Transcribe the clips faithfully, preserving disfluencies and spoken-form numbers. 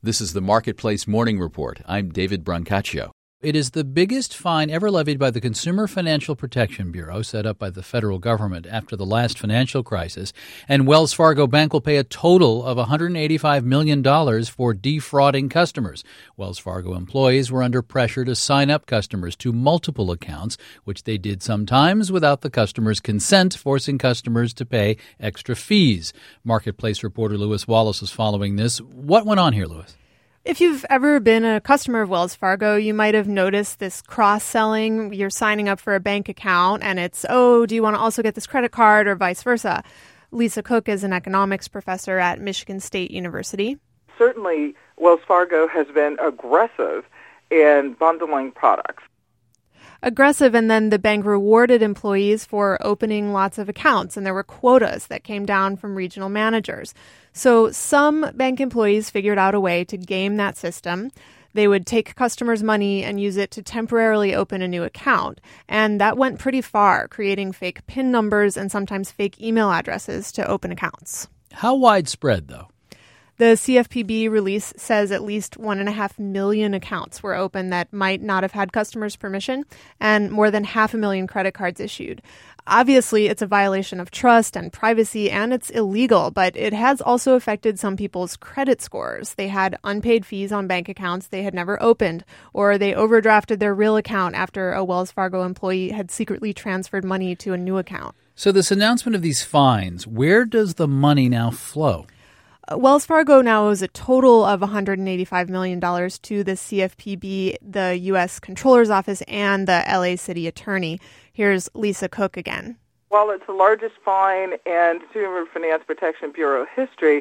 This is the Marketplace Morning Report. I'm David Brancaccio. It is the biggest fine ever levied by the Consumer Financial Protection Bureau, set up by the federal government after the last financial crisis. And Wells Fargo Bank will pay a total of one hundred eighty-five million dollars for defrauding customers. Wells Fargo employees were under pressure to sign up customers to multiple accounts, which they did sometimes without the customer's consent, forcing customers to pay extra fees. Marketplace reporter Lewis Wallace is following this. What went on here, Lewis? If you've ever been a customer of Wells Fargo, you might have noticed this cross-selling. You're signing up for a bank account and it's, oh, do you want to also get this credit card or vice versa? Lisa Cook is an economics professor at Michigan State University. Certainly, Wells Fargo has been aggressive in bundling products. Aggressive, and then the bank rewarded employees for opening lots of accounts, and there were quotas that came down from regional managers. So some bank employees figured out a way to game that system. They would take customers' money and use it to temporarily open a new account, and that went pretty far, creating fake PIN numbers and sometimes fake email addresses to open accounts. How widespread, though? The C F P B release says at least one and a half million accounts were opened that might not have had customers' permission, and more than half a million credit cards issued. Obviously, it's a violation of trust and privacy, and it's illegal, but it has also affected some people's credit scores. They had unpaid fees on bank accounts they had never opened, or they overdrafted their real account after a Wells Fargo employee had secretly transferred money to a new account. So this announcement of these fines, where does the money now flow? Wells Fargo now owes a total of one hundred eighty-five million dollars to the C F P B, the U S Comptroller's Office, and the L A City Attorney. Here's Lisa Cook again. While it's the largest fine in Consumer Finance Protection Bureau history,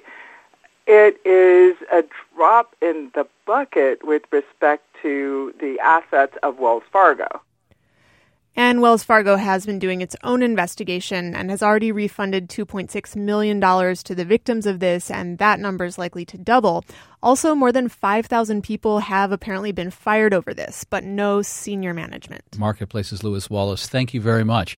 it is a drop in the bucket with respect to the assets of Wells Fargo. And Wells Fargo has been doing its own investigation and has already refunded two point six million dollars to the victims of this, and that number is likely to double. Also, more than five thousand people have apparently been fired over this, but no senior management. Marketplace's Lewis Wallace, thank you very much.